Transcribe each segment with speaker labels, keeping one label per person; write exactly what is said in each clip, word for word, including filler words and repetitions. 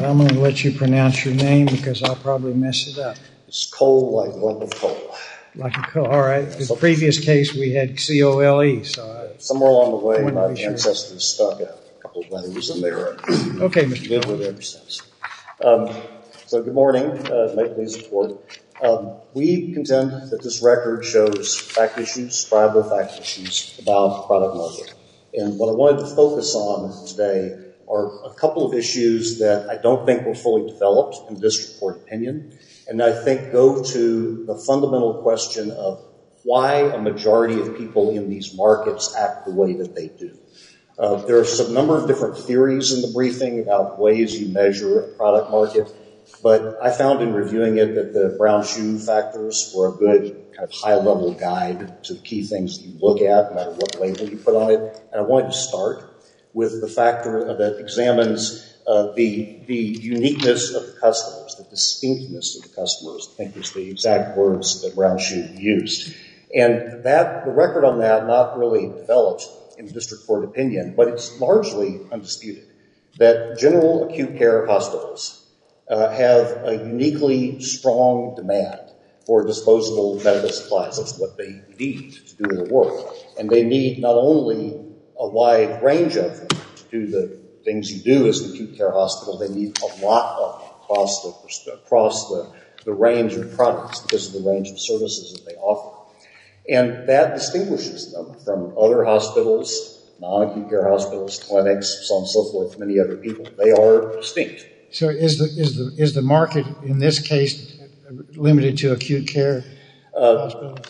Speaker 1: I'm going to let you pronounce your name because I'll probably mess it up.
Speaker 2: It's Cole, like lump of coal.
Speaker 1: Like a coal. All right. The previous case we had C O L E. So I,
Speaker 2: somewhere along the way, my ancestors sure. stuck a couple of letters in there.
Speaker 1: Okay, Mister
Speaker 2: Lived with it ever since. Um, so good morning. Uh, may it please the court. Um, we contend that this record shows fact issues, viable fact issues about product market. And what I wanted to focus on today are a couple of issues that I don't think were fully developed in the district court opinion, and I think go to the fundamental question of why a majority of people in these markets act the way that they do. Uh, there are some number of different theories in the briefing about ways you measure a product market, but I found in reviewing it that the brown shoe factors were a good kind of high-level guide to the key things that you look at, no matter what label you put on it. And I wanted to start with the factor that examines uh, the the uniqueness of the customers, the distinctness of the customers. I think was the exact words that brown shoe used. And that the record on that not really developed in the district court opinion, but it's largely undisputed that general acute care hospitals Uh, have a uniquely strong demand for disposable medical supplies. That's what they need to do their work. And they need not only a wide range of them to do the things you do as an acute care hospital, they need a lot of them across the, across the, the range of products because of the range of services that they offer. And that distinguishes them from other hospitals, non-acute care hospitals, clinics, so on and so forth, many other people. They are distinct.
Speaker 1: So is the is the is the market in this case limited to acute care uh, hospitals?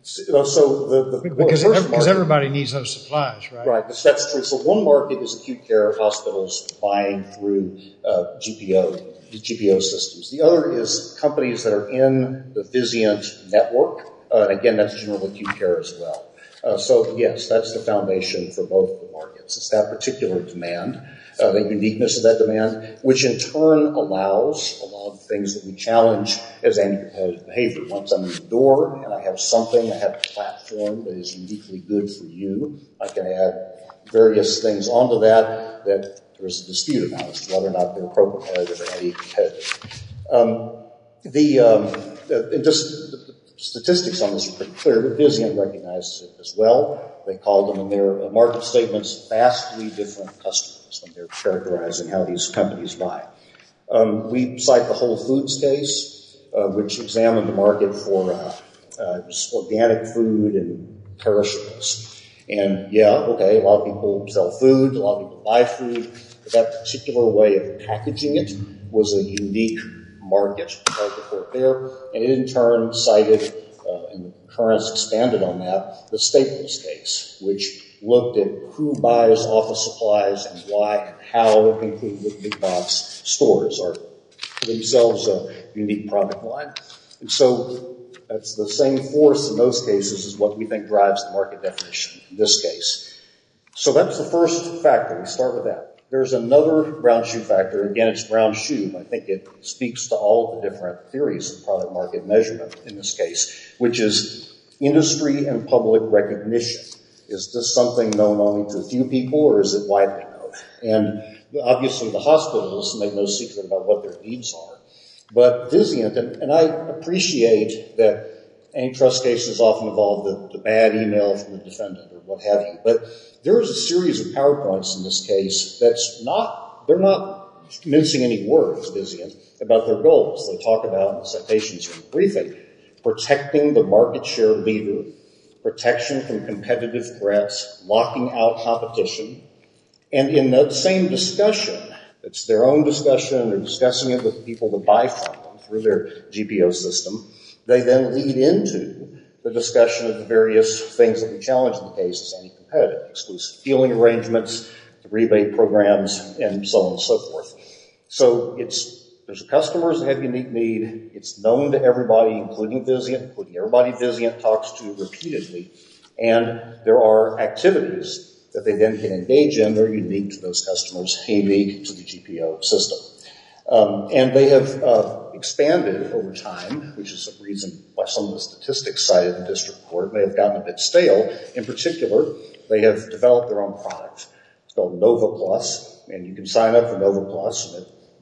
Speaker 2: So the, the
Speaker 1: because
Speaker 2: well,
Speaker 1: because market, everybody needs those supplies, right?
Speaker 2: Right, that's true. So one market is acute care hospitals buying through uh, G P O, G P O systems. The other is companies that are in the Vizient network. Uh, and again, that's general acute care as well. Uh, so yes, that's the foundation for both the markets. It's that particular demand. Uh, the uniqueness of that demand, which in turn allows a lot of things that we challenge as anti-competitive behavior. Once I'm in the door and I have something, I have a platform that is uniquely good for you, I can add various things onto that that there's a dispute about as to whether or not they're pro-competitive or anti-competitive. Um, the, um, the, and just the statistics on this are pretty clear, but Vizient recognizes it as well. They called them in their market statements vastly different customers when they're characterizing how these companies buy. Um, we cite the Whole Foods case, uh, which examined the market for uh, uh, just organic food and perishables. And yeah, okay, a lot of people sell food, a lot of people buy food, but that particular way of packaging it was a unique market, market for it there. And it in turn cited, uh, and the concurrence expanded on that, the Staples case, which looked at who buys office supplies and why and how, including with big box stores are themselves a unique product line. And so that's the same force in those cases as what we think drives the market definition in this case. So that's the first factor. We start with that. There's another brown shoe factor. Again, it's brown shoe. I think it speaks to all the different theories of product market measurement in this case, which is industry and public recognition. Is this something known only to a few people, or is it widely known? And obviously the hospitals make no secret about what their needs are. But Vizient, and, and I appreciate that antitrust cases often involve the, the bad email from the defendant or what have you, but there is a series of PowerPoints in this case that's not, they're not mincing any words, Vizient, about their goals. They talk about, in the citations in the briefing, protecting the market share leader, protection from competitive threats, locking out competition. And in that same discussion, it's their own discussion, they're discussing it with people that buy from them through their G P O system, they then lead into the discussion of the various things that we challenge in the case as anti-competitive, exclusive dealing arrangements, the rebate programs, and so on and so forth. So it's There's customers that have unique need. It's known to everybody, including Vizient, including everybody Vizient talks to repeatedly. And there are activities that they then can engage in that are unique to those customers, unique to the G P O system. Um, and they have uh, expanded over time, which is a reason why some of the statistics cited in district court may have gotten a bit stale. In particular, they have developed their own product. It's called Nova Plus, and you can sign up for Nova Plus, and it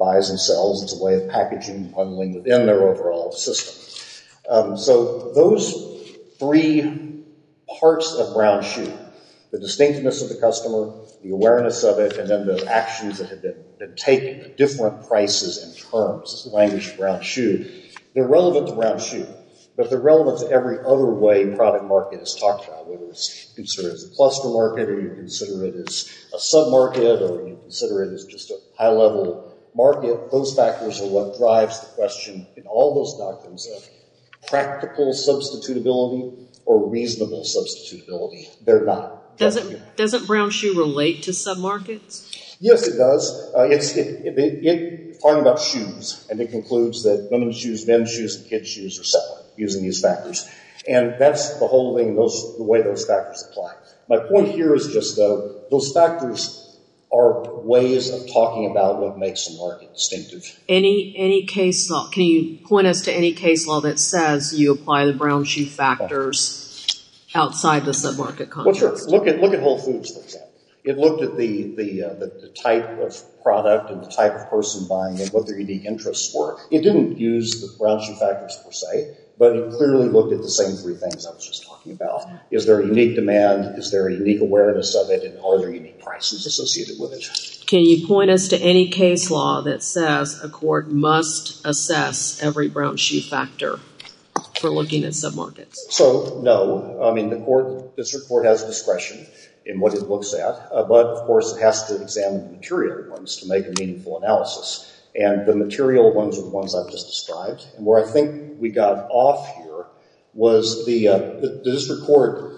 Speaker 2: buys and sells. It's a way of packaging and bundling within their overall system. Um, so those three parts of Brown Shoe, the distinctiveness of the customer, the awareness of it, and then the actions that have been, been taken, the different prices and terms. This is the language of Brown Shoe. They're relevant to Brown Shoe, but they're relevant to every other way product market is talked about, whether it's considered as a cluster market, or you consider it as a sub-market, or you consider it as just a high-level market. Those factors are what drives the question in all those doctrines of practical substitutability or reasonable substitutability. They're not.
Speaker 3: Doesn't doesn't Brown Shoe relate to submarkets?
Speaker 2: Yes, it does. Uh, it's it, it, it, it talking about shoes, and it concludes that women's shoes, men's shoes, and kids' shoes are separate using these factors, and that's the whole thing. Those the way those factors apply. My point here is just though those factors are ways of talking about what makes a market distinctive.
Speaker 3: Any any case law? Can you point us to any case law that says you apply the Brown Shoe factors outside the submarket context?
Speaker 2: Well, sure. Look at look at Whole Foods, for example. It looked at the the, uh, the the type of product and the type of person buying it, what their unique interests were. It didn't use the Brown Shoe factors per se, but it clearly looked at the same three things I was just talking about. Is there a unique demand? Is there a unique awareness of it? And are there unique prices associated with it?
Speaker 3: Can you point us to any case law that says a court must assess every Brown Shoe factor for looking at submarkets?
Speaker 2: So, no. I mean, the court, district court has discretion in what it looks at, uh, but of course it has to examine the material ones to make a meaningful analysis. And the material ones are the ones I've just described. And where I think we got off here was the, uh, the, the district court,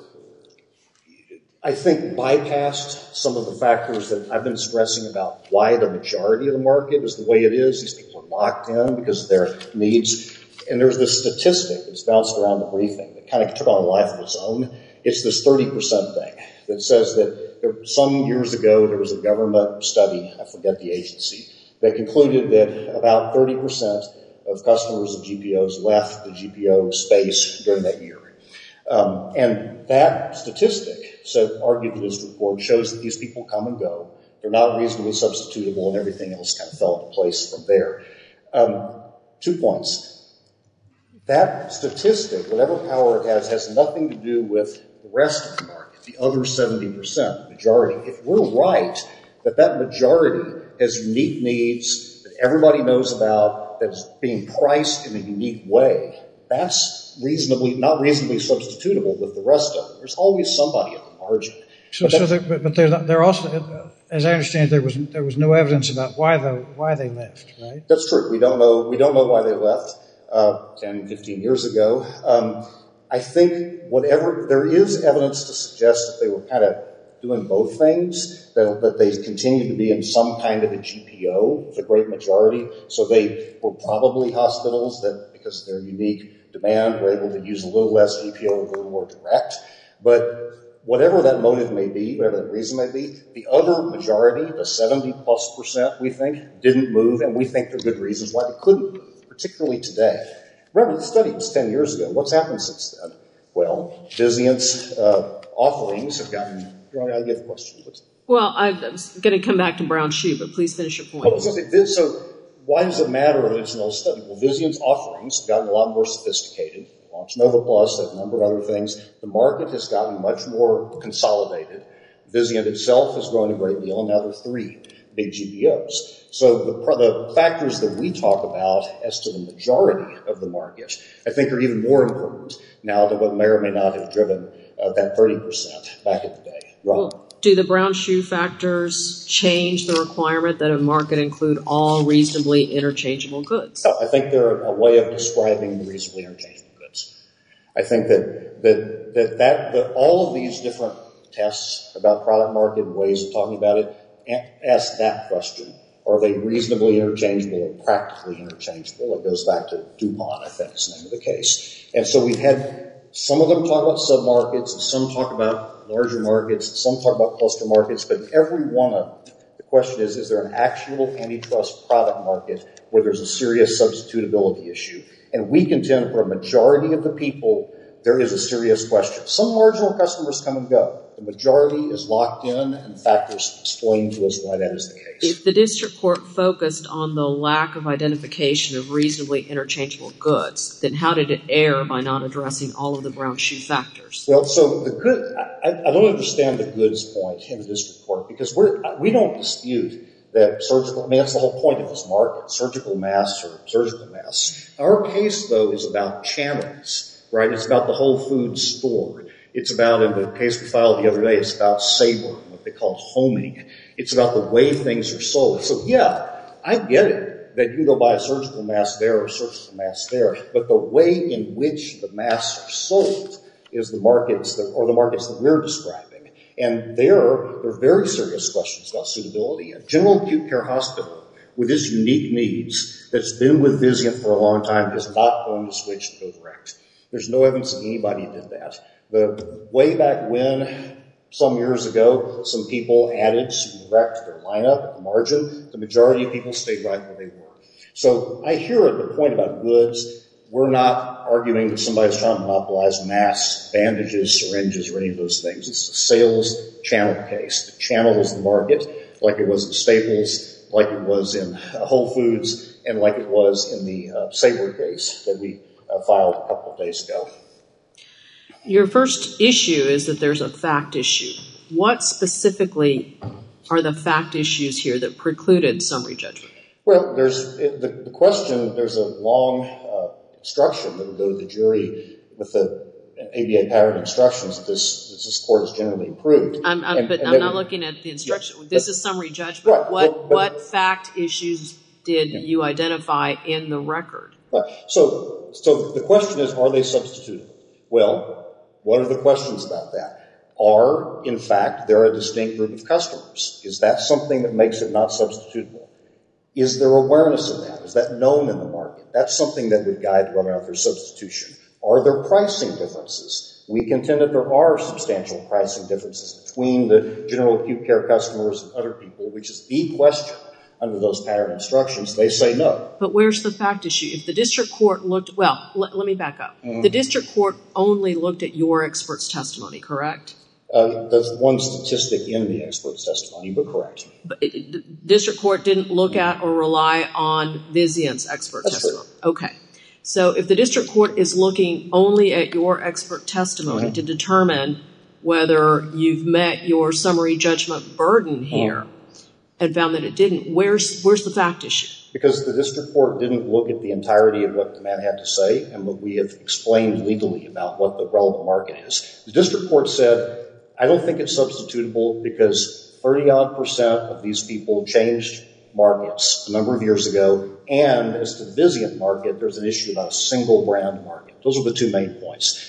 Speaker 2: I think, bypassed some of the factors that I've been stressing about why the majority of the market is the way it is. These people are locked in because of their needs. And there's this statistic that's bounced around the briefing that kind of took on a life of its own. It's this thirty percent thing that says that there, some years ago there was a government study, I forget the agency, that concluded that about thirty percent of customers of G P Os left the G P O space during that year. Um, and that statistic, so argued the district court, shows that these people come and go. They're not reasonably substitutable, and everything else kind of fell into place from there. Um, two points. That statistic, whatever power it has, has nothing to do with the rest of the market, the other seventy percent, the majority. If we're right that that majority has unique needs that everybody knows about, that is being priced in a unique way, that's reasonably, not reasonably substitutable with the rest of them. There's always somebody at the margin.
Speaker 1: So, but, so there, but, but there, there also, as I understand, there was there was no evidence about why the why they left, right?
Speaker 2: That's true. We don't know. We don't know why they left uh, ten, fifteen years ago. Um, I think whatever there is evidence to suggest that they were kind of doing both things, that, that they continued to be in some kind of a G P O, the great majority. So they were probably hospitals that, because of their unique demand, were able to use a little less G P O, a little more direct. But whatever that motive may be, whatever that reason may be, the other majority, the seventy plus percent, we think, didn't move, and we think there are good reasons why they couldn't move, particularly today. Remember, the study was ten years ago. What's happened since then? Well, Vizient's uh, offerings have gotten... I get the question.
Speaker 3: Well, I was going to come back to Brown Shoe, but please finish your point.
Speaker 2: Oh, so, so why does it matter that it's an old study? Well, Vizient's offerings have gotten a lot more sophisticated. They launched Nova Plus, a number of other things. The market has gotten much more consolidated. Vizient itself has grown a great deal, and now there are three big G P Os. So the, the factors that we talk about as to the majority of the market, I think, are even more important now than what may or may not have driven uh, that thirty percent back in the day.
Speaker 3: Well, do the Brown Shoe factors change the requirement that a market include all reasonably interchangeable goods?
Speaker 2: No, I think they're a way of describing the reasonably interchangeable goods. I think that that that, that, that all of these different tests about product market and ways of talking about it ask that question. Are they reasonably interchangeable or practically interchangeable? It goes back to DuPont, I think is the name of the case. And so we've had some of them talk about submarkets, and some talk about larger markets, and some talk about cluster markets, but in every one of them, the question is, is there an actual antitrust product market where there's a serious substitutability issue? And we contend for a majority of the people, there is a serious question. Some marginal customers come and go. The majority is locked in, and factors explain to us why that is the case.
Speaker 3: If the district court focused on the lack of identification of reasonably interchangeable goods, then how did it err by not addressing all of the brown shoe factors?
Speaker 2: Well, so the good, I, I don't understand the goods point in the district court because we're, we don't dispute that surgical, I mean, that's the whole point of this market, surgical masks or surgical masks. Our case, though, is about channels, right? It's about the Whole Foods store. It's about, in the case we filed the other day, it's about Sabre, what they call homing. It's about the way things are sold. So, yeah, I get it that you can go buy a surgical mask there or a surgical mask there, but the way in which the masks are sold is the markets that, or the markets that we're describing. And there, there are very serious questions about suitability. A general acute care hospital with its unique needs that's been with Vizient for a long time is not going to switch to go direct. There's no evidence that anybody did that. The way back when, some years ago, some people added some direct to their lineup at the margin. The majority of people stayed right where they were. So I hear at the point about goods, we're not arguing that somebody's trying to monopolize masks, bandages, syringes, or any of those things. It's a sales channel case. The channel is the market, like it was in Staples, like it was in Whole Foods, and like it was in the uh, Sabre case that we uh, filed a couple of days ago.
Speaker 3: Your first issue is that there's a fact issue. What specifically are the fact issues here that precluded summary judgment?
Speaker 2: Well, there's the, the question, there's a long uh, instruction that would go to the jury with the A B A pattern instructions that this, that this court has generally approved.
Speaker 3: I'm, I'm,
Speaker 2: and,
Speaker 3: but
Speaker 2: and
Speaker 3: I'm not looking at the instruction. Yeah, this but, is summary judgment.
Speaker 2: Right,
Speaker 3: what,
Speaker 2: but, but,
Speaker 3: what fact issues did yeah. you identify in the record?
Speaker 2: Right. So, so the question is, are they substitutable? Well, what are the questions about that? Are, in fact, there a distinct group of customers? Is that something that makes it not substitutable? Is there awareness of that? Is that known in the market? That's something that would guide whether or not there's substitution. Are there pricing differences? We contend that there are substantial pricing differences between the general acute care customers and other people, which is the question under those pattern instructions. They say no.
Speaker 3: But where's the fact issue? If the district court looked, well, let, let me back up. Mm-hmm. The district court only looked at your expert's testimony, correct?
Speaker 2: Uh, there's one statistic in the expert's testimony, but correct.
Speaker 3: But it, the district court didn't look at or rely on Vizient's expert
Speaker 2: That's
Speaker 3: testimony.
Speaker 2: True.
Speaker 3: Okay. So if the district court is looking only at your expert testimony mm-hmm. to determine whether you've met your summary judgment burden here mm-hmm. and found that it didn't, where's where's the fact issue?
Speaker 2: Because the district court didn't look at the entirety of what the man had to say and what we have explained legally about what the relevant market is. The district court said, I don't think it's substitutable because thirty-odd percent of these people changed markets a number of years ago, and as to the Vizient market, there's an issue about a single brand market. Those are the two main points.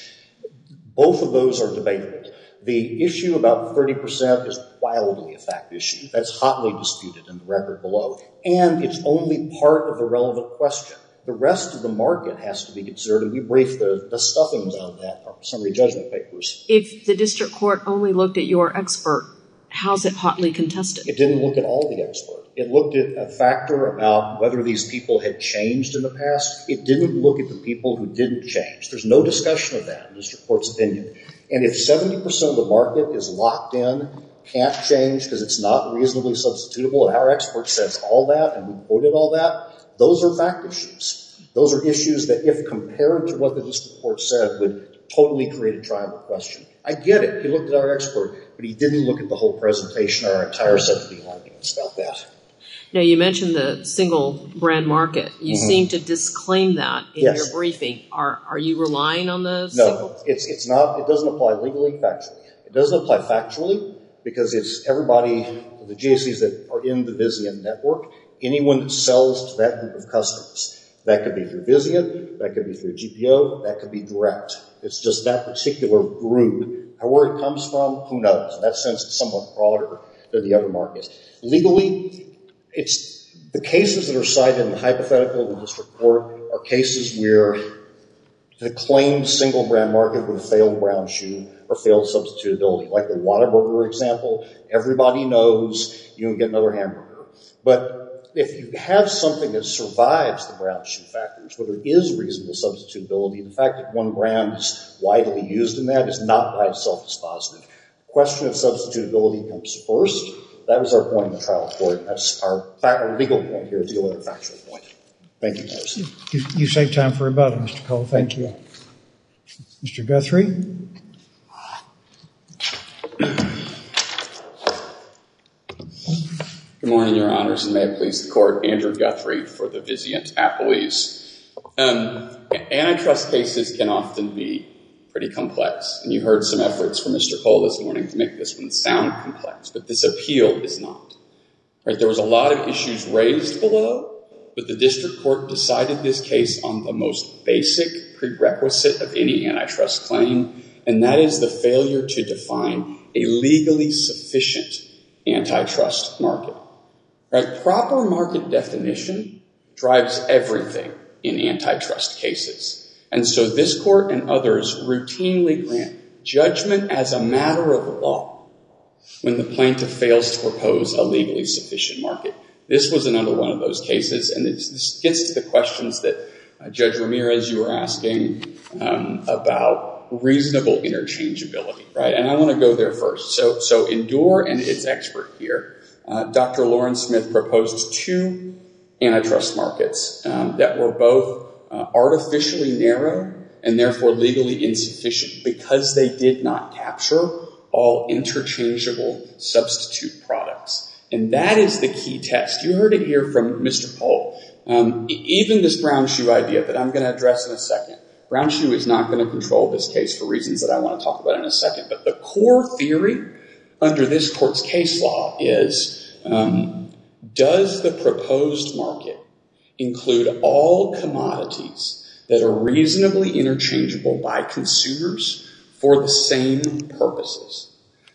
Speaker 2: Both of those are debatable. The issue about thirty percent is wildly a fact issue. That's hotly disputed in the record below, and it's only part of the relevant question. The rest of the market has to be considered, and we briefed the, the stuffings out of that in our summary judgment papers.
Speaker 3: If the district court only looked at your expert, how's it hotly contested?
Speaker 2: It didn't look at all the expert. It looked at a factor about whether these people had changed in the past. It didn't look at the people who didn't change. There's no discussion of that in the district court's opinion. And if seventy percent of the market is locked in, can't change because it's not reasonably substitutable, and our expert says all that, and we quoted all that, those are fact issues. Those are issues that, if compared to what the district court said, would totally create a tribal question. I get it. He looked at our expert, but he didn't look at the whole presentation or our entire set of the arguments about that.
Speaker 3: Now, you mentioned the single brand market. You mm-hmm. seem to disclaim that in
Speaker 2: yes.
Speaker 3: your briefing. Are are you relying on the
Speaker 2: no,
Speaker 3: single?
Speaker 2: No, it's it's not. It doesn't apply legally, factually. It doesn't apply factually because it's everybody, the G A Cs that are in the Vizient network, anyone that sells to that group of customers. That could be through Vizient, that could be through G P O, that could be direct. It's just that particular group. Where it comes from, who knows? In that sense, it's somewhat broader than the other markets. Legally, it's the cases that are cited in the hypothetical in the district court are cases where the claimed single brand market with a failed brown shoe or failed substitutability. Like the Whataburger example, everybody knows you can get another hamburger. But if you have something that survives the brown shoe factors, where there is reasonable substitutability, the fact that one brand is widely used in that is not by itself dispositive. The question of substitutability comes first. That was our point in the trial court, and that's our, our legal point here, the other factual point. Thank you, Congress.
Speaker 1: You, you saved time for rebuttal, Mister Cole. Thank, Thank you. you. Mister Guthrie?
Speaker 4: Good morning, Your Honors, and may it please the Court. Andrew Guthrie for the Vizient Appellees. Um, antitrust cases can often be pretty complex, and you heard some efforts from Mister Cole this morning to make this one sound complex, but this appeal is not. Right? There was a lot of issues raised below, but the district court decided this case on the most basic prerequisite of any antitrust claim, and that is the failure to define a legally sufficient antitrust market. Right? Proper market definition drives everything in antitrust cases. And so this court and others routinely grant judgment as a matter of law when the plaintiff fails to propose a legally sufficient market. This was another one of those cases, and it's, this gets to the questions that uh, Judge Ramirez, you were asking um, about reasonable interchangeability, right? And I want to go there first. So, so Endure and its expert here, uh, Doctor Lauren Smith, proposed two antitrust markets um, that were both uh, artificially narrow and therefore legally insufficient because they did not capture all interchangeable substitute products. And that is the key test. You heard it here from Mister Cole. Um, even this brown shoe idea that I'm going to address in a second, brown shoe is not going to control this case for reasons that I want to talk about in a second. But the core theory under this court's case law is, um, does the proposed market include all commodities that are reasonably interchangeable by consumers for the same purposes?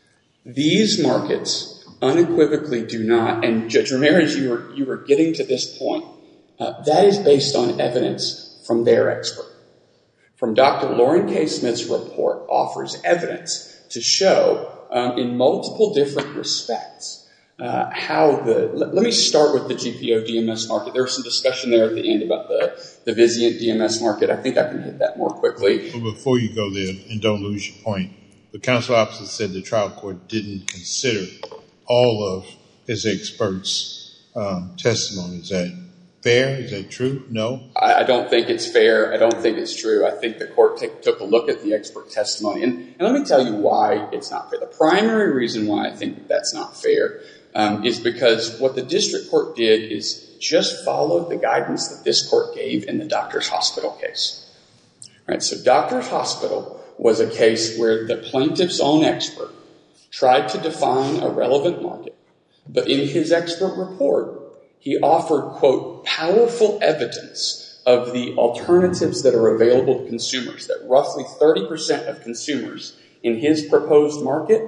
Speaker 4: These markets unequivocally do not, and Judge Ramirez, you were, you were getting to this point. Uh, that is based on evidence from their expert. From Doctor Lauren K. Smith's report offers evidence to show um, in multiple different respects uh, how the, let, let me start with the G P O D M S market. There was some discussion there at the end about the, the Vizient D M S market. I think I can hit that more quickly.
Speaker 5: Well, before you go there, and don't lose your point, the counsel opposite said the trial court didn't consider all of his experts' um, testimony. Is that fair? Is that true? No?
Speaker 4: I, I don't think it's fair. I don't think it's true. I think the court t- took a look at the expert testimony. And, and let me tell you why it's not fair. The primary reason why I think that's not fair um, is because what the district court did is just followed the guidance that this court gave in the Doctors Hospital case. Right? So Doctors Hospital was a case where the plaintiff's own expert tried to define a relevant market, but in his expert report, he offered, quote, powerful evidence of the alternatives that are available to consumers, that roughly thirty percent of consumers in his proposed market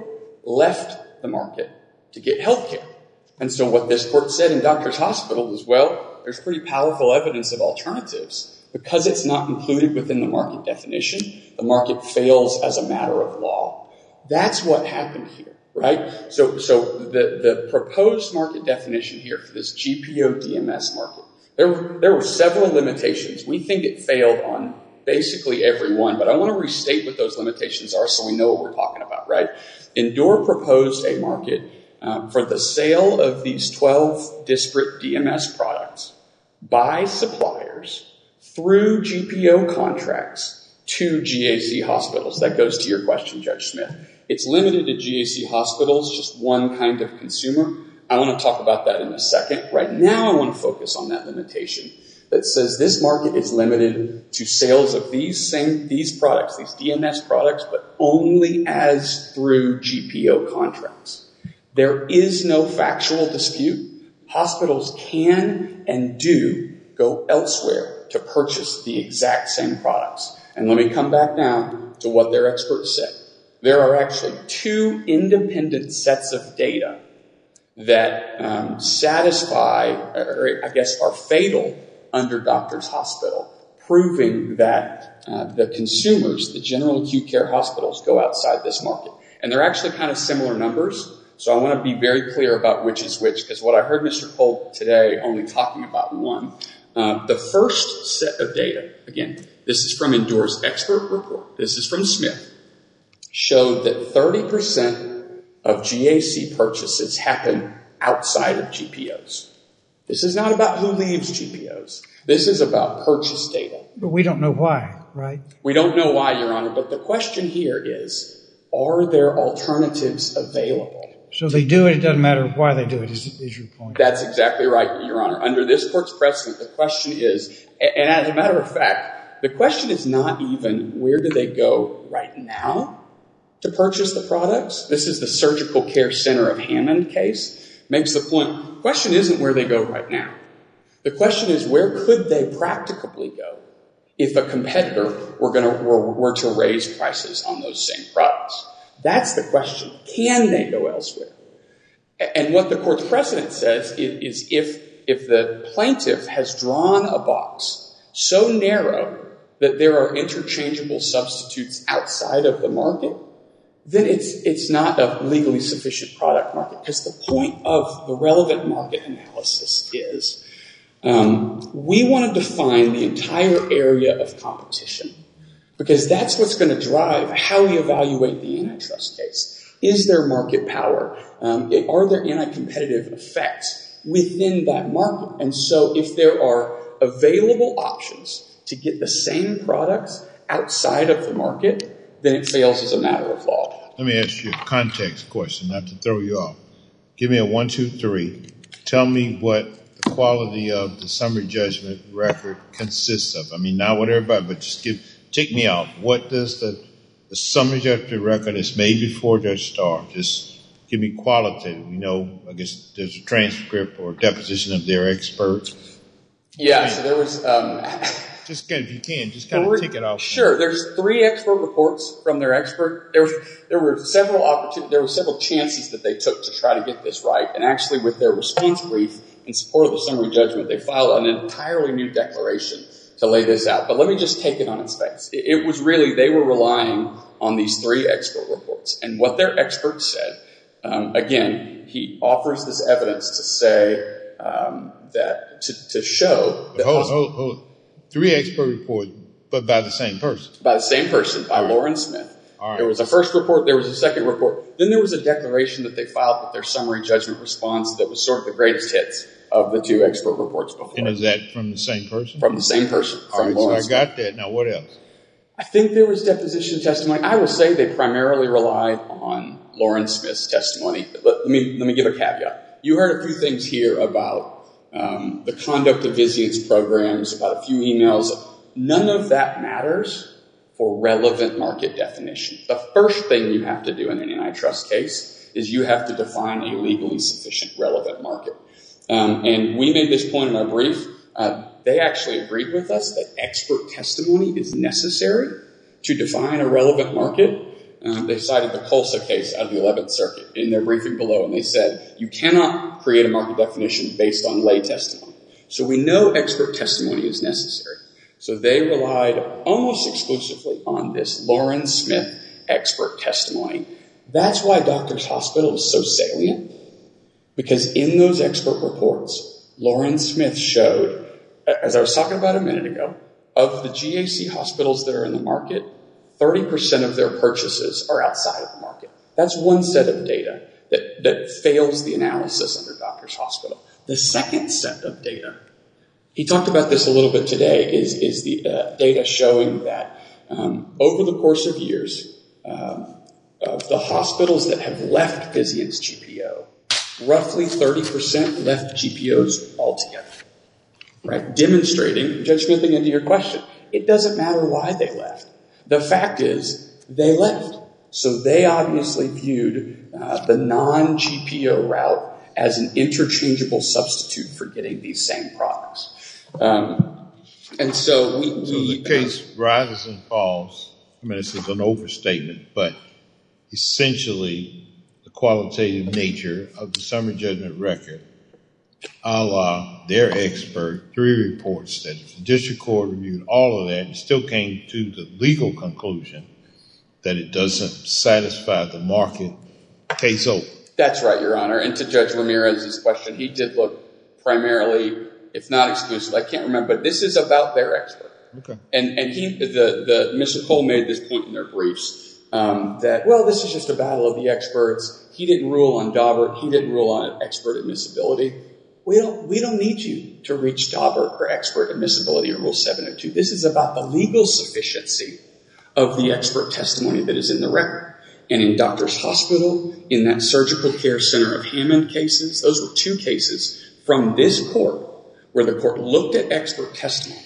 Speaker 4: left the market to get health care. And so what this court said in Doctors Hospital is, well, there's pretty powerful evidence of alternatives. Because it's not included within the market definition, the market fails as a matter of law. That's what happened here, right? So, so the, the proposed market definition here for this G P O D M S market, there were, there were several limitations. We think it failed on basically every one, but I want to restate what those limitations are so we know what we're talking about, right? Endure proposed a market uh, for the sale of these twelve disparate D M S products by suppliers through G P O contracts to G A C hospitals. That goes to your question, Judge Smith. It's limited to G A C hospitals, just one kind of consumer. I want to talk about that in a second. Right now, I want to focus on that limitation that says this market is limited to sales of these same, these products, these D M S products, but only as through G P O contracts. There is no factual dispute. Hospitals can and do go elsewhere to purchase the exact same products. And let me come back now to what their experts said. There are actually two independent sets of data that um, satisfy, or I guess are fatal under Doctors Hospital, proving that uh, the consumers, the general acute care hospitals, go outside this market. And they're actually kind of similar numbers. So I want to be very clear about which is which, because what I heard Mister Cole today only talking about one. Uh, the first set of data, again, this is from Endure's expert report, this is from Smith, showed that thirty percent of G A C purchases happen outside of G P Os. This is not about who leaves G P Os. This is about purchase data.
Speaker 1: But we don't know why, right?
Speaker 4: We don't know why, Your Honor, but the question here is, are there alternatives available?
Speaker 1: So they do it, it doesn't matter why they do it, is, is your point.
Speaker 4: That's exactly right, Your Honor. Under this court's precedent, the question is, and as a matter of fact, the question is not even where do they go right now to purchase the products. This is the Surgical Care Center of Hammond case. Makes the point. The question isn't where they go right now. The question is, where could they practicably go if a competitor were going to were, were to raise prices on those same products? That's the question. Can they go elsewhere? And what the court's precedent says is, is if if the plaintiff has drawn a box so narrow that there are interchangeable substitutes outside of the market, then it's it's not a legally sufficient product market. Because the point of the relevant market analysis is um, we want to define the entire area of competition, because that's what's going to drive how we evaluate the antitrust case. Is there market power? Um, are there anti-competitive effects within that market? And so if there are available options to get the same products outside of the market, then it fails as a matter of law.
Speaker 5: Let me ask you a context question, not to throw you off. Give me a one, two, three. Tell me what the quality of the summary judgment record consists of. I mean, not what everybody, but just give, take me out. What does the, the summary judgment record that's made before Judge Starr, just give me qualitative. You know, I guess there's a transcript or deposition of their experts.
Speaker 4: Yeah, so there was... Um,
Speaker 5: Just if you can, just kind of tick it off.
Speaker 4: Sure. There's three expert reports from their expert. There, there were several opportunities. There were several chances that they took to try to get this right. And actually, with their response brief in support of the summary judgment, they filed an entirely new declaration to lay this out. But let me just take it on its face. It, it was really they were relying on these three expert reports, and what their experts said. Um, again, he offers this evidence to say um, that to, to show that.
Speaker 5: Hold, hold, hold. Three expert reports, but by the same person.
Speaker 4: By the same person, by
Speaker 5: All right.
Speaker 4: Lauren Smith.
Speaker 5: All right.
Speaker 4: There was a first report, there was a second report. Then there was a declaration that they filed with their summary judgment response that was sort of the greatest hits of the two expert reports before.
Speaker 5: And is that from the same person?
Speaker 4: From the same person.
Speaker 5: All
Speaker 4: from
Speaker 5: right,
Speaker 4: Lauren
Speaker 5: so I
Speaker 4: Smith.
Speaker 5: got that. Now, what else?
Speaker 4: I think there was deposition testimony. I will say they primarily relied on Lauren Smith's testimony. Let, let me let me give a caveat. You heard a few things here about um, the conduct of Vizient's programs, about a few emails. None of that matters for relevant market definition. The first thing you have to do in an antitrust case is you have to define a legally sufficient relevant market. Um, and we made this point in our brief. Uh, they actually agreed with us that expert testimony is necessary to define a relevant market. Um, they cited the Colsa case out of the eleventh Circuit in their briefing below, and they said you cannot create a market definition based on lay testimony. So we know expert testimony is necessary. So they relied almost exclusively on this Lauren Smith expert testimony. That's why Doctors Hospital is so salient, because in those expert reports, Lauren Smith showed, as I was talking about a minute ago, of the G A C hospitals that are in the market, thirty percent of their purchases are outside of the market. That's one set of data that, that fails the analysis under Doctors Hospital. The second set of data, he talked about this a little bit today, is, is the uh, data showing that um, over the course of years, um, of the hospitals that have left Vizient's G P O, roughly thirty percent left G P Os altogether. Right? Demonstrating, Judge Smith, again to your question, it doesn't matter why they left. The fact is, they left. So they obviously viewed uh, the non-G P O route as an interchangeable substitute for getting these same products. Um, and so we... we
Speaker 5: so the case uh, rises and falls. I mean, this is an overstatement, but essentially the qualitative nature of the summary judgment record, a la their expert, three reports that the district court reviewed, all of that, and still came to the legal conclusion that it doesn't satisfy the market. Case over.
Speaker 4: That's right, Your Honor. And to Judge Ramirez's question, he did look primarily, if not exclusively, I can't remember, but this is about their expert.
Speaker 5: Okay. And
Speaker 4: and he, the, the, Mister Cole made this point in their briefs, um, that, well, this is just a battle of the experts. he didn't rule on Daubert, he didn't rule on expert admissibility. We don't, we don't need you to reach Daubert or expert admissibility or Rule seven oh two. This is about the legal sufficiency of the expert testimony that is in the record. And in Doctors Hospital, in that Surgical Care Center of Hammond cases, those were two cases from this court where the court looked at expert testimony,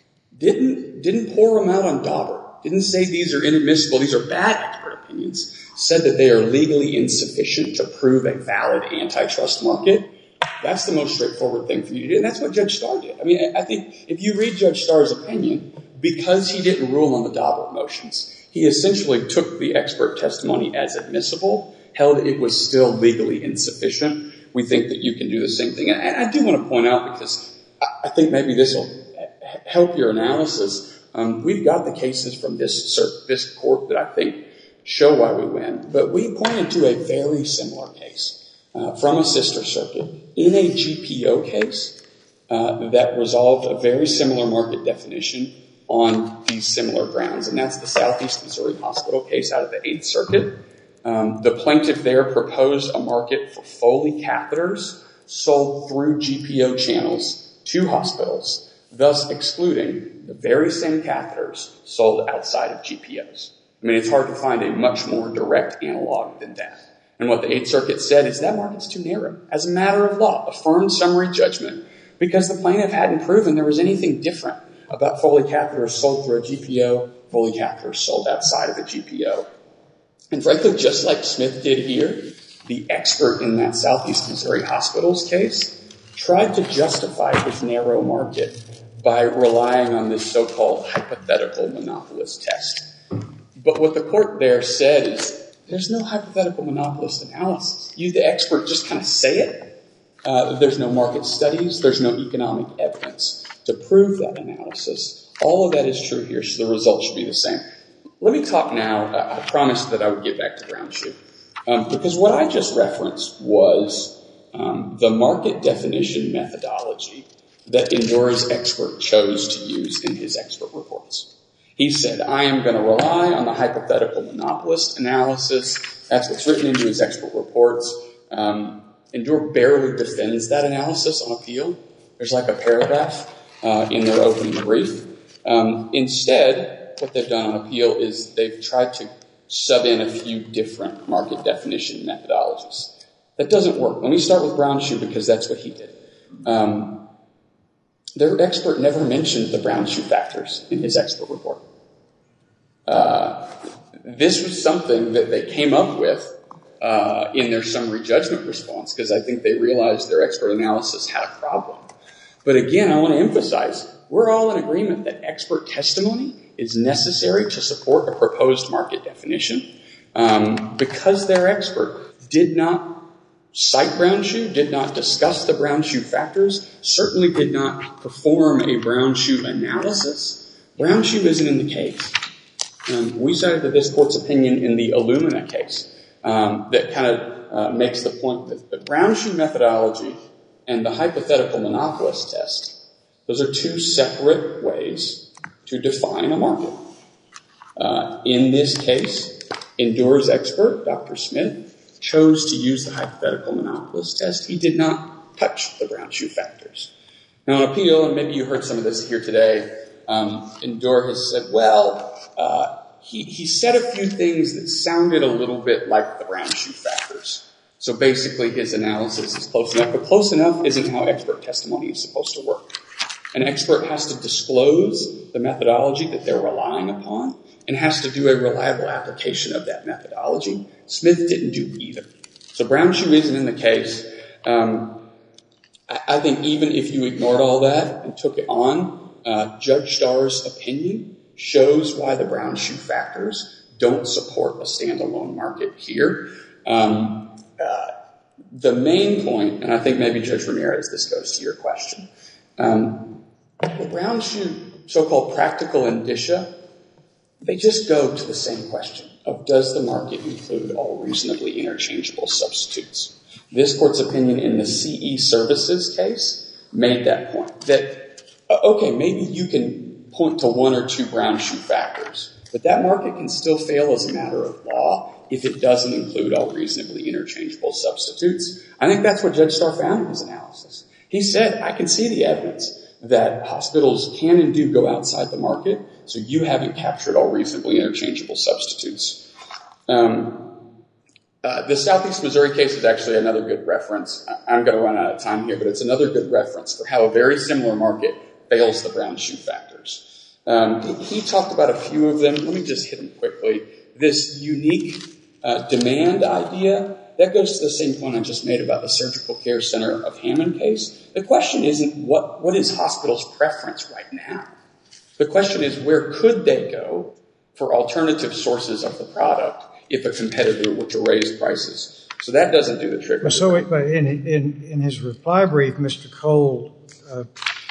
Speaker 4: didn't, didn't pour them out on Daubert, didn't say these are inadmissible, these are bad expert opinions, said that they are legally insufficient to prove a valid antitrust market. That's the most straightforward thing for you to do. And that's what Judge Starr did. I mean, I think if you read Judge Starr's opinion, because he didn't rule on the Daubert motions, he essentially took the expert testimony as admissible, held it was still legally insufficient. We think that you can do the same thing. And I do want to point out, because I think maybe this will help your analysis, um, we've got the cases from this, this court that I think show why we win. But we pointed to a very similar case uh, from a sister circuit in a G P O case uh, that resolved a very similar market definition on these similar grounds. And that's the Southeast Missouri Hospital case out of the Eighth Circuit. Um, the plaintiff there proposed a market for Foley catheters sold through G P O channels to hospitals, thus excluding the very same catheters sold outside of G P Os. I mean, it's hard to find a much more direct analog than that. And what the Eighth Circuit said is that market's too narrow. As a matter of law, affirmed summary judgment because the plaintiff hadn't proven there was anything different about Foley catheters sold through a G P O, Foley catheters sold outside of a G P O. And frankly, just like Smith did here, the expert in that Southeast Missouri Hospitals case tried to justify his narrow market by relying on this so-called hypothetical monopolist test. But what the court there said is there's no hypothetical monopolist analysis. You, the expert, just kind of say it. Uh, there's no market studies. There's no economic evidence to prove that analysis. All of that is true here, so the results should be the same. Let me talk now. Uh, I promised that I would get back to Brown Shoe. Um, because what I just referenced was um, the market definition methodology that Endura's expert chose to use in his expert reports. He said, I am going to rely on the hypothetical monopolist analysis. That's what's written into his expert reports. Um, Endura barely defends that analysis on appeal. There's like a paragraph uh, in their opening brief. Um, instead, what they've done on appeal is they've tried to sub in a few different market definition methodologies. That doesn't work. Let me start with Brown Shoe because that's what he did. Um, their expert never mentioned the Brown Shoe factors in his expert report. Uh, this was something that they came up with uh, in their summary judgment response because I think they realized their expert analysis had a problem. But again, I want to emphasize, we're all in agreement that expert testimony is necessary to support a proposed market definition. Um, because their expert did not cite Brown Shoe, did not discuss the Brown Shoe factors, certainly did not perform a Brown Shoe analysis, Brown Shoe isn't in the case. Um, we cited this court's opinion in the Illumina case um, that kind of uh, makes the point that the Brown Shoe methodology and the hypothetical monopolist test, those are two separate ways to define a market. Uh, in this case, Endura's expert, Doctor Smith, chose to use the hypothetical monopolist test. He did not touch the Brown Shoe factors. Now, on appeal, and maybe you heard some of this here today, um, Endura has said, well, uh, he, he said a few things that sounded a little bit like the Brown Shoe factors. So basically, his analysis is close enough, but close enough isn't how expert testimony is supposed to work. An expert has to disclose the methodology that they're relying upon and has to do a reliable application of that methodology. Smith didn't do either. So Brown Shoe isn't in the case. Um, I, I think even if you ignored all that and took it on, uh, Judge Starr's opinion shows why the Brown Shoe factors don't support a standalone market here. Um, uh, the main point, and I think maybe Judge Ramirez, this goes to your question, um, the Brown Shoe so-called practical indicia, they just go to the same question of does the market include all reasonably interchangeable substitutes? This court's opinion in the C E Services case made that point. That, okay, maybe you can point to one or two Brown Shoe factors, but that market can still fail as a matter of law if it doesn't include all reasonably interchangeable substitutes. I think that's what Judge Starr found in his analysis. He said, I can see the evidence that hospitals can and do go outside the market, so you haven't captured all reasonably interchangeable substitutes. Um, uh, the Southeast Missouri case is actually another good reference. I'm going to run out of time here, but it's another good reference for how a very similar market fails the brown shoe factors. Um, he, he talked about a few of them. Let me just hit them quickly. This unique uh, demand idea, that goes to the same point I just made about the Surgical Care Center of Hammond case. The question isn't what, what is hospitals' preference right now. The question is where could they go for alternative sources of the product if a competitor were to raise prices. So that doesn't do the trick.
Speaker 1: So in, in, in his reply brief, Mister Cole uh,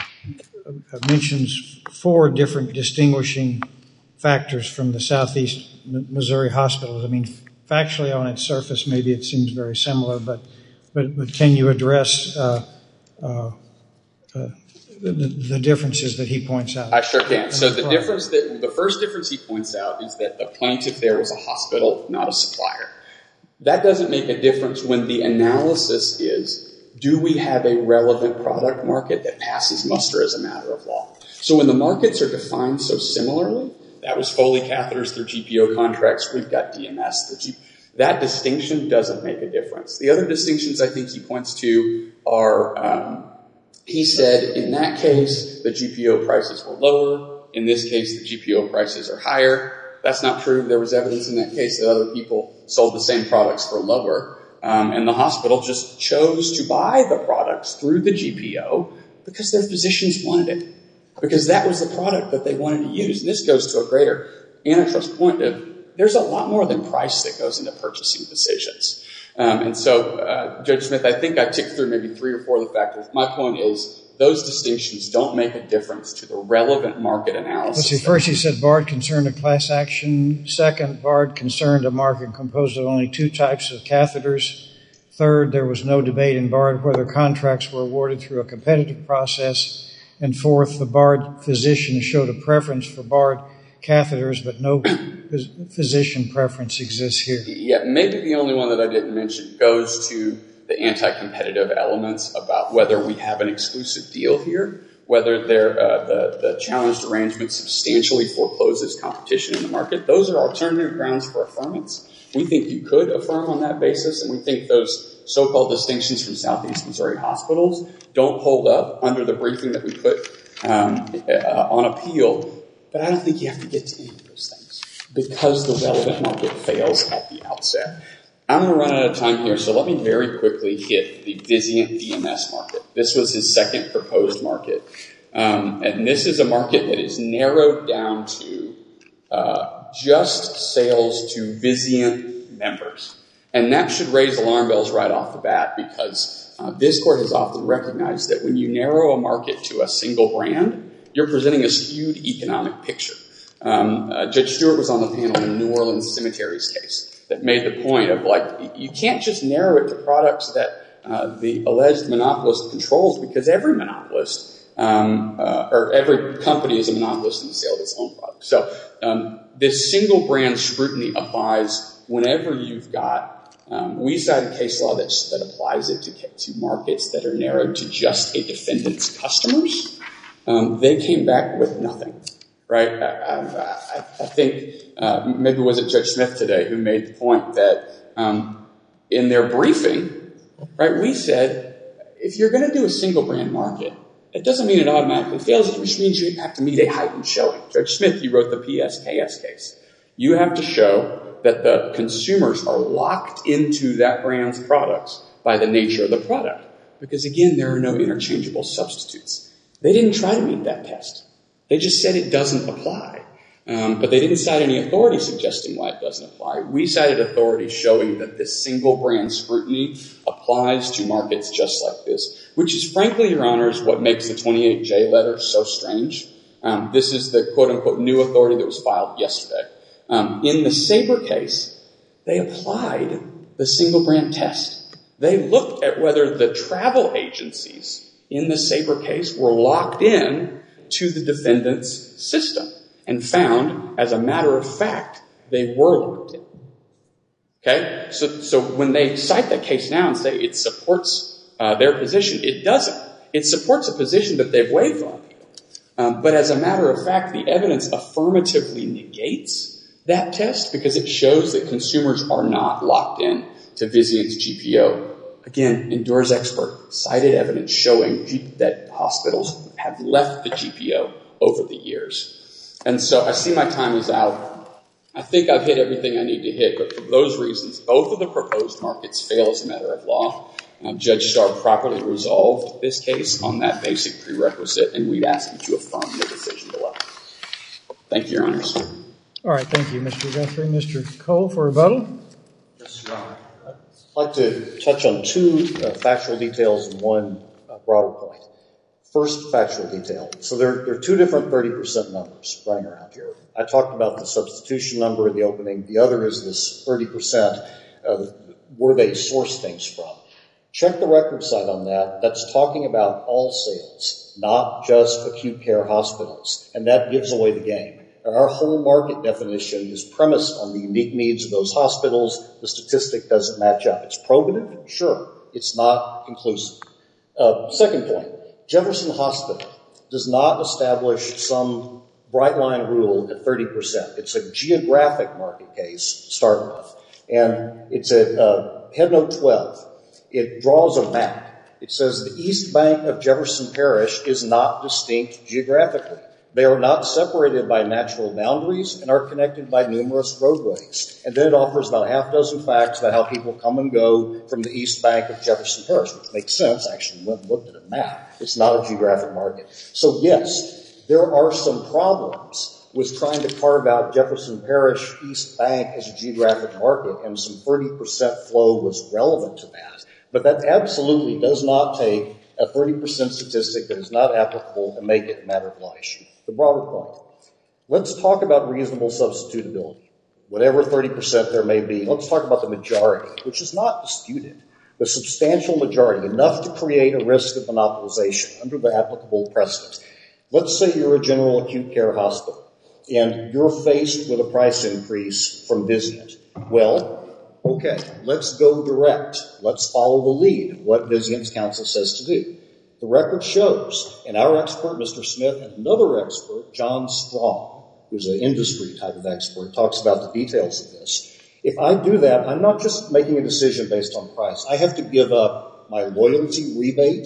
Speaker 1: mentions four different distinguishing factors from the Southeast Missouri hospitals. I mean, factually on its surface, maybe it seems very similar, but but, but can you address uh, uh, uh, the, the differences that he points out?
Speaker 4: I sure can. So the difference that the first difference he points out is that the plaintiff there was a hospital, not a supplier. That doesn't make a difference when the analysis is, do we have a relevant product market that passes muster as a matter of law? So when the markets are defined so similarly, that was Foley catheters through G P O contracts. We've got D M S. The G- that distinction doesn't make a difference. The other distinctions I think he points to are, um, he said in that case, the G P O prices were lower. In this case, the G P O prices are higher. That's not true. There was evidence in that case that other people sold the same products for lower. Um, and the hospital just chose to buy the products through the G P O because their physicians wanted it. Because that was the product that they wanted to use. And this goes to a greater antitrust point of there's a lot more than price that goes into purchasing decisions. Um, and so, uh, Judge Smith, I think I ticked through maybe three or four of the factors. My point is those distinctions don't make a difference to the relevant market analysis.
Speaker 1: Let's see, first he said Bard concerned a class action. Second, Bard concerned a market composed of only two types of catheters. Third, there was no debate in Bard whether contracts were awarded through a competitive process. And fourth, the Bard physician showed a preference for Bard catheters, but no physician preference exists here.
Speaker 4: Yeah, maybe the only one that I didn't mention goes to the anti-competitive elements about whether we have an exclusive deal here, whether there, uh, the, the challenged arrangement substantially forecloses competition in the market. Those are alternative grounds for affirmance. We think you could affirm on that basis, and we think those so-called distinctions from Southeast Missouri hospitals don't hold up under the briefing that we put um, uh, on appeal. But I don't think you have to get to any of those things because the relevant market fails at the outset. I'm going to run out of time here, so let me very quickly hit the Vizient D M S market. This was his second proposed market. Um, and this is a market that is narrowed down to uh, just sales to Vizient members. And that should raise alarm bells right off the bat because uh, this court has often recognized that when you narrow a market to a single brand, you're presenting a skewed economic picture. Um, uh, Judge Stewart was on the panel in New Orleans Cemeteries case that made the point of, like, you can't just narrow it to products that uh, the alleged monopolist controls because every monopolist um, uh, or every company is a monopolist in the sale of its own products. So um, this single brand scrutiny applies whenever you've got, um, we cited case law that, that applies it to, to markets that are narrowed to just a defendant's customers. Um, they came back with nothing, right? I, I, I think uh, maybe was it Judge Smith today who made the point that um, in their briefing, right, we said if you're going to do a single brand market, it doesn't mean it automatically fails, which means you have to meet a heightened showing. Judge Smith, you wrote the P S K S case. You have to show that the consumers are locked into that brand's products by the nature of the product. Because again, there are no interchangeable substitutes. They didn't try to meet that test. They just said it doesn't apply. Um, but they didn't cite any authority suggesting why it doesn't apply. We cited authority showing that this single brand scrutiny applies to markets just like this, which is frankly, Your Honors, what makes the twenty-eight J letter so strange. Um, this is the quote-unquote new authority that was filed yesterday. Um, in the Sabre case, they applied the single brand test. They looked at whether the travel agencies in the Sabre case were locked in to the defendant's system and found, as a matter of fact, they were locked in. Okay? So, so when they cite that case now and say it supports uh, their position, it doesn't. It supports a position that they've waived on. Um, but as a matter of fact, the evidence affirmatively negates that test because it shows that consumers are not locked in to Vizient's G P O. Again, Endura's expert cited evidence showing G- that hospitals have left the G P O over the years. And so I see my time is out. I think I've hit everything I need to hit, but for those reasons, both of the proposed markets fail as a matter of law. Um, Judge Starr properly resolved this case on that basic prerequisite, and we'd ask you to affirm the decision below. Thank you, Your Honors.
Speaker 1: All right, thank you, Mister Guthrie. Mister Cole for rebuttal.
Speaker 2: Yes, Your Honor. I'd like to touch on two uh, factual details and one uh, broader point. First, factual detail. So there, there are two different thirty percent numbers running around here. I talked about the substitution number in the opening. The other is this thirty percent uh, where they source things from. Check the record site on that. That's talking about all sales, not just acute care hospitals. And that gives away the game. Our whole market definition is premised on the unique needs of those hospitals. The statistic doesn't match up. It's probative? Sure. It's not conclusive. Uh, second point, Jefferson Hospital does not establish some bright line rule at thirty percent. It's a geographic market case to start with. And it's at uh, Headnote twelve. It draws a map. It says the East Bank of Jefferson Parish is not distinct geographically. They are not separated by natural boundaries and are connected by numerous roadways. And then it offers about a half dozen facts about how people come and go from the East Bank of Jefferson Parish, which makes sense. I actually went and looked at a map. It's not a geographic market. So yes, there are some problems with trying to carve out Jefferson Parish East Bank as a geographic market, and some thirty percent flow was relevant to that. But that absolutely does not take a thirty percent statistic that is not applicable and make it a matter of law issue. The broader point. Let's talk about reasonable substitutability. Whatever thirty percent there may be, let's talk about the majority, which is not disputed. The substantial majority, enough to create a risk of monopolization under the applicable precedent. Let's say you're a general acute care hospital and you're faced with a price increase from Vizient. Well, okay, let's go direct. Let's follow the lead of what Vizient's counsel says to do. The record shows, and our expert, Mister Smith, and another expert, John Strong, who's an industry type of expert, talks about the details of this. If I do that, I'm not just making a decision based on price. I have to give up my loyalty rebate.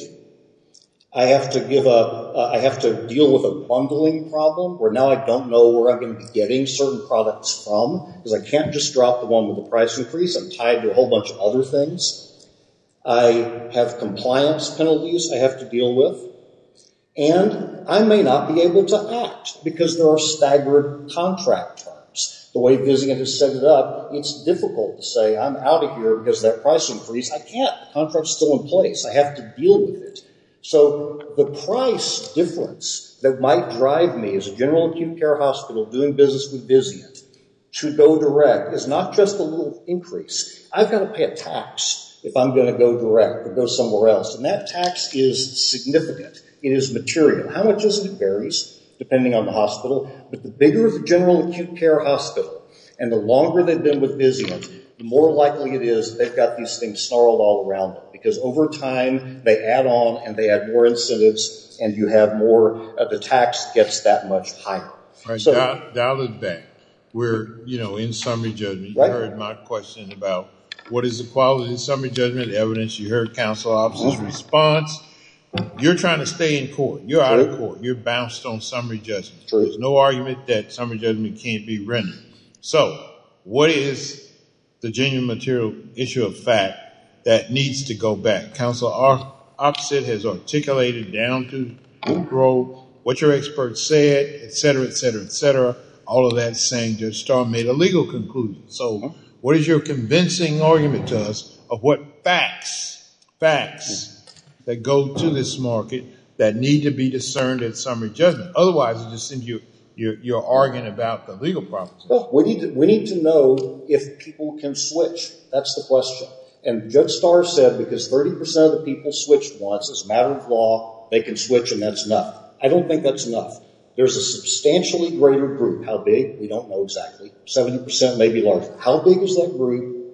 Speaker 2: I have to give up, uh, I have to deal with a bundling problem where now I don't know where I'm going to be getting certain products from because I can't just drop the one with the price increase. I'm tied to a whole bunch of other things. I have compliance penalties I have to deal with. And I may not be able to act because there are staggered contract terms. The way Vizient has set it up, it's difficult to say, I'm out of here because of that price increase. I can't. The contract's still in place. I have to deal with it. So the price difference that might drive me as a general acute care hospital doing business with Vizient to go direct is not just a little increase. I've got to pay a tax if I'm going to go direct or go somewhere else. And that tax is significant. It is material. How much is it? It varies depending on the hospital. But the bigger the general acute care hospital and the longer they've been with Vizient, the more likely it is they've got these things snarled all around them. Because over time, they add on and they add more incentives, and you have more, uh, the tax gets that much higher.
Speaker 5: All right,
Speaker 2: so,
Speaker 5: dial, dial it back. We're, you know, in summary judgment. You
Speaker 2: right?
Speaker 5: heard my question about what is the quality of summary judgment evidence. You heard counsel officer's mm-hmm. response. You're trying to stay in court. You're True. out of court. You're bounced on summary judgment.
Speaker 2: True.
Speaker 5: There's no argument that summary judgment can't be rendered. So what is the genuine material issue of fact that needs to go back? Counsel opposite has articulated down to row what your experts said, et cetera, et cetera, et cetera. All of that saying Judge Starr made a legal conclusion. So what is your convincing argument to us of what facts, facts that go to this market that need to be discerned at summary judgment? Otherwise, it just seems you, you're, you're arguing about the legal proposition.
Speaker 2: Well, we need to, we need to know if people can switch. That's the question. And Judge Starr said because thirty percent of the people switched once, as a matter of law, they can switch and that's enough. I don't think that's enough. There's a substantially greater group. How big? We don't know exactly. seventy percent, maybe larger. How big is that group?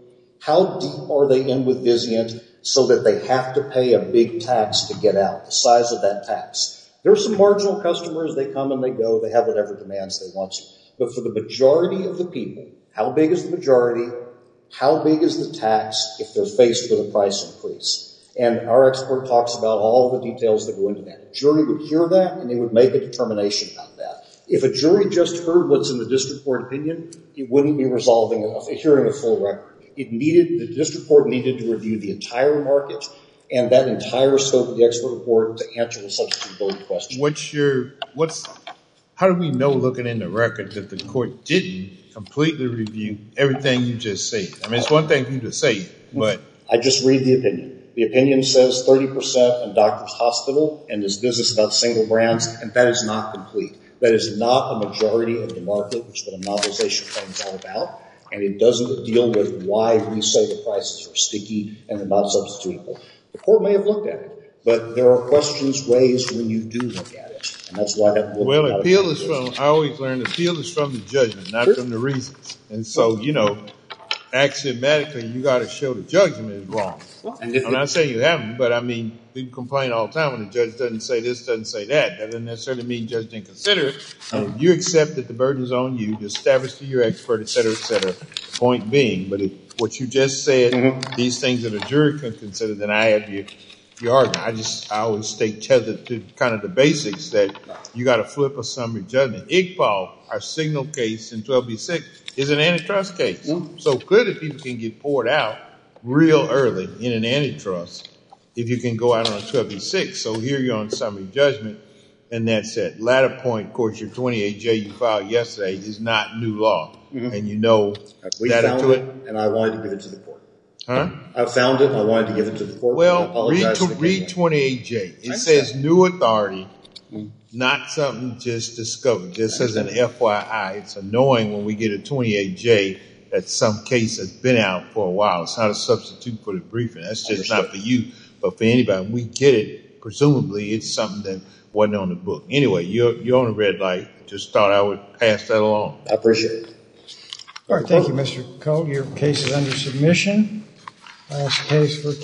Speaker 2: How deep are they in with Vizient so that they have to pay a big tax to get out, the size of that tax? There are some marginal customers, they come and they go, they have whatever demands they want to. But for the majority of the people, how big is the majority? How big is the tax if they're faced with a price increase? And our expert talks about all the details that go into that. A jury would hear that and they would make a determination about that. If a jury just heard what's in the district court opinion, it wouldn't be resolving a, hearing a full record. It needed, the district court needed to review the entire market and that entire scope of the expert report to answer the substitutability question.
Speaker 5: What's your, what's, how do we know looking in the record that the court didn't completely review everything you just said? I mean, it's one thing for you to say it, but.
Speaker 2: I just read the opinion. The opinion says thirty percent in Doctors Hospital and this business about single brands, and that is not complete. That is not a majority of the market, which is what a novelization claim is all about. And it doesn't deal with why we say the prices are sticky and they're not substitutable. The court may have looked at it, but there are questions raised when you do look at it. And that's why that
Speaker 5: Well, appeal is from, I always learn, appeal is from the judgment, not sure. from the reasons. And so, you know, axiomatically, you got to show the judgment is wrong. Well, and I'm not saying you haven't, but I mean, people complain all the time when the judge doesn't say this, doesn't say that. That doesn't necessarily mean the judge didn't consider it. And if you accept that the burden is on you to establish to your expert, et cetera, et cetera, point being, but if what you just said, mm-hmm. these things that a jury can consider, then I have your, your argument. I just, I always stay tethered to kind of the basics that you got to flip a summary judgment. Iqbal, our signal case in twelve B six, is an antitrust case. Mm-hmm. So clearly people can get poured out real early in an antitrust if you can go out on a twelve B six. So here you're on summary judgment, and that's it. Latter point, of course, your twenty-eight J you filed yesterday is not new law. Mm-hmm. And you know
Speaker 2: we
Speaker 5: that
Speaker 2: found
Speaker 5: to
Speaker 2: it,
Speaker 5: it,
Speaker 2: and I wanted to give it to the court.
Speaker 5: Huh?
Speaker 2: I found it, and I wanted to give it to the court.
Speaker 5: Well, read, to, read twenty-eight J. It says new authority, mm-hmm. not something just discovered. Just as an F Y I, it's annoying when we get a twenty-eight J that some case has been out for a while. It's not a substitute for the briefing. That's just Understood. Not for you, but for anybody. When we get it, presumably it's something that wasn't on the book. Anyway, you're, you're on a red light. Just thought I would pass that along.
Speaker 2: I appreciate it.
Speaker 1: All right, thank you, Mister Cole. Your case is under submission. Last case for